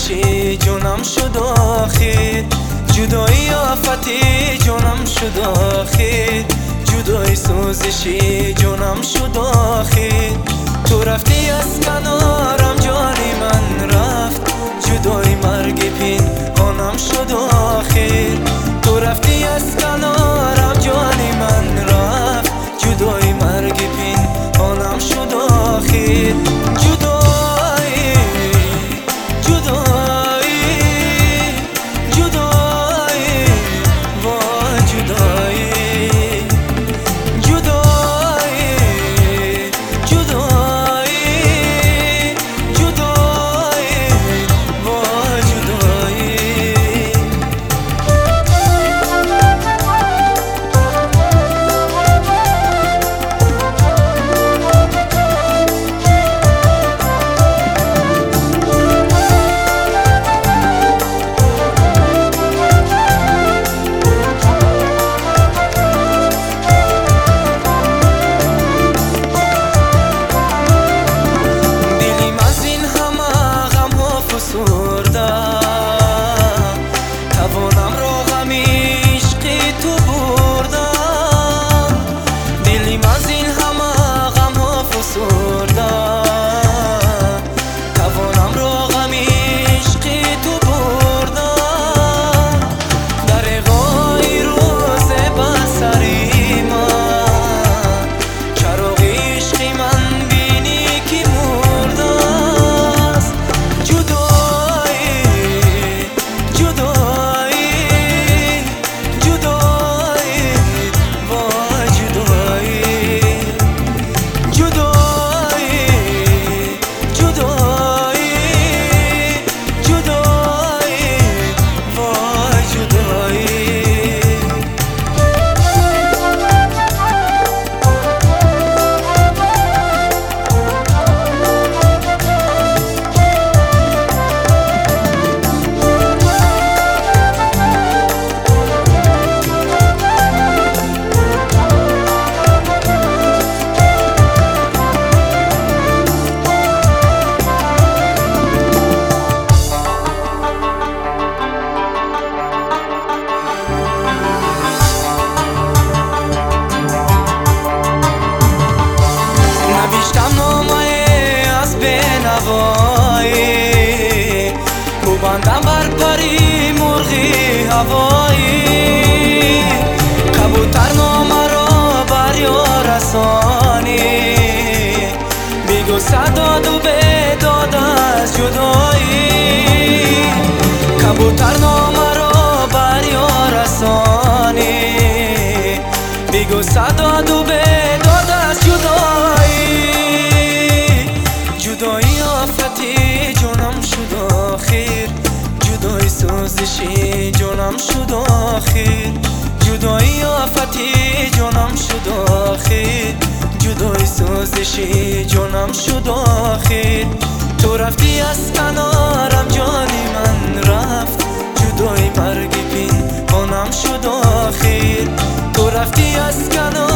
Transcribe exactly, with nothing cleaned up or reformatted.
سوزشی جونم شد آخر، جدایی آفتی جونم شد آخر، جدایی سوزشی جونم شد آخر. تو رفتی از کنارم جانی من رفت، جدایی مرگ پنهانم شد آخر. تو رفتی از کنارم جانی من رفت، جدایی مرگ پنهانم شد آخر. جدایی جدایی جدایی وا جدایی جدایی جدایی جدایی وا جدایی. بندم بر پری مرغی هوایی، کبوتر نامه را بر یار رسانی، بگو صدا دو بیداد از جدایی. کبوتر نامه را بر یار رسانی، بگو صدا دو بیداد از جدایی. جدایی آفتی جونم شد آخر، جدایی سوزشی جونم شد آخر، جدایی آفتی جونم شد آخر، جدایی سوزشی جونم شد آخر. تو رفتی از کنارم جانی من رفت، جدایی مرگ پنهانم شد آخر. تو رفتی از کنارم